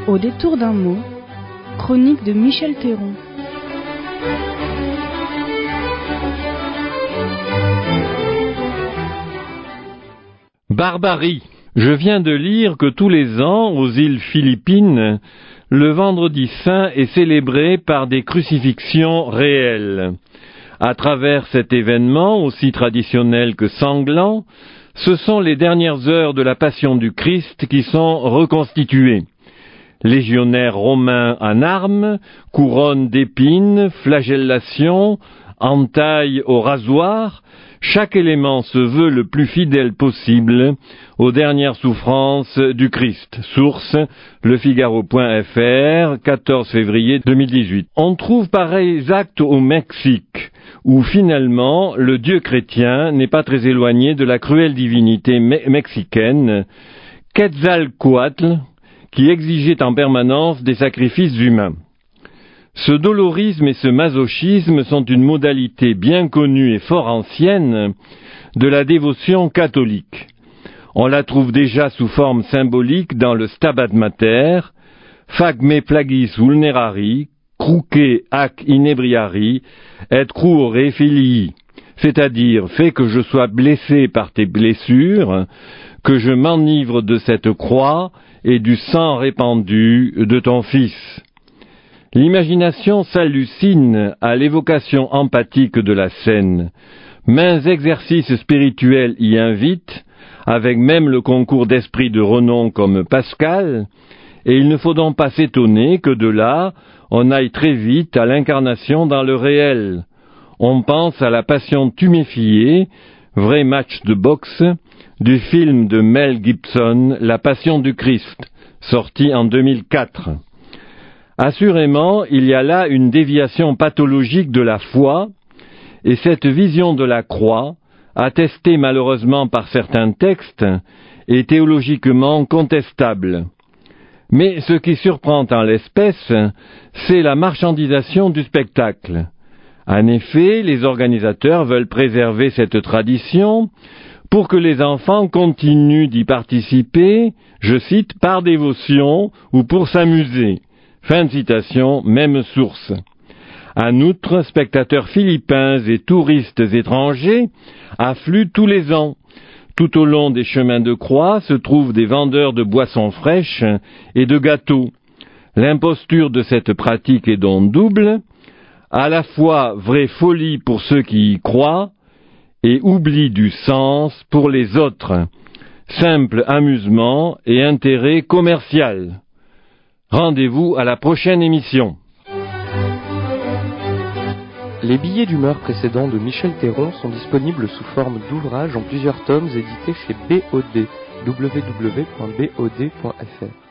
Au détour d'un mot, chronique de Michel Théron. Barbarie. Je viens de lire que tous les ans, aux îles Philippines, le vendredi saint est célébré par des crucifixions réelles. À travers cet événement, aussi traditionnel que sanglant, ce sont les dernières heures de la Passion du Christ qui sont reconstituées. Légionnaires romains en armes, couronne d'épines, flagellation, entaille au rasoir, chaque élément se veut le plus fidèle possible aux dernières souffrances du Christ. Source, lefigaro.fr, 14 février 2018. On trouve pareils actes au Mexique, où finalement le Dieu chrétien n'est pas très éloigné de la cruelle divinité mexicaine, Quetzalcoatl, qui exigeait en permanence des sacrifices humains. Ce dolorisme et ce masochisme sont une modalité bien connue et fort ancienne de la dévotion catholique. On la trouve déjà sous forme symbolique dans le Stabat Mater, fac me plagis vulnerari, cruce ac inebriari, et cruore filii, c'est-à-dire fais que je sois blessé par tes blessures, que je m'enivre de cette croix et du sang répandu de ton Fils. L'imagination s'hallucine à l'évocation empathique de la scène. Maints exercices spirituels y invitent, avec même le concours d'esprits de renom comme Pascal, et il ne faut donc pas s'étonner que de là, on aille très vite à l'incarnation dans le réel. On pense à la passion tuméfiée, vrai match de boxe, du film de Mel Gibson, La Passion du Christ, sorti en 2004. Assurément, il y a là une déviation pathologique de la foi, et cette vision de la croix, attestée malheureusement par certains textes, est théologiquement contestable. Mais ce qui surprend en l'espèce, c'est la marchandisation du spectacle. En effet, les organisateurs veulent préserver cette tradition pour que les enfants continuent d'y participer, je cite, par dévotion ou pour s'amuser. Fin de citation, même source. En outre, spectateurs philippins et touristes étrangers affluent tous les ans. Tout au long des chemins de croix se trouvent des vendeurs de boissons fraîches et de gâteaux. L'imposture de cette pratique est donc double, à la fois vraie folie pour ceux qui y croient et oubli du sens pour les autres. Simple amusement et intérêt commercial. Rendez-vous à la prochaine émission. Les billets d'humeur précédents de Michel Théron sont disponibles sous forme d'ouvrages en plusieurs tomes édités chez BOD, www.bod.fr.